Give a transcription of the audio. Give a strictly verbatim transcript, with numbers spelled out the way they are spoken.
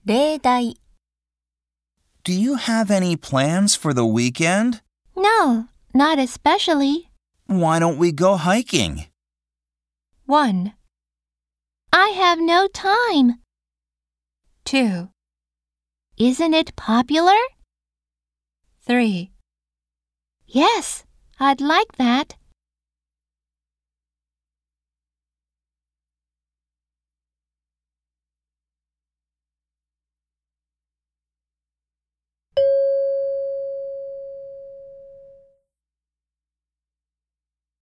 例題 Do you have any plans for the weekend? No, not especially. Why don't we go hiking? one. I have no time. two. Isn't it popular? three. Yes, I'd like that.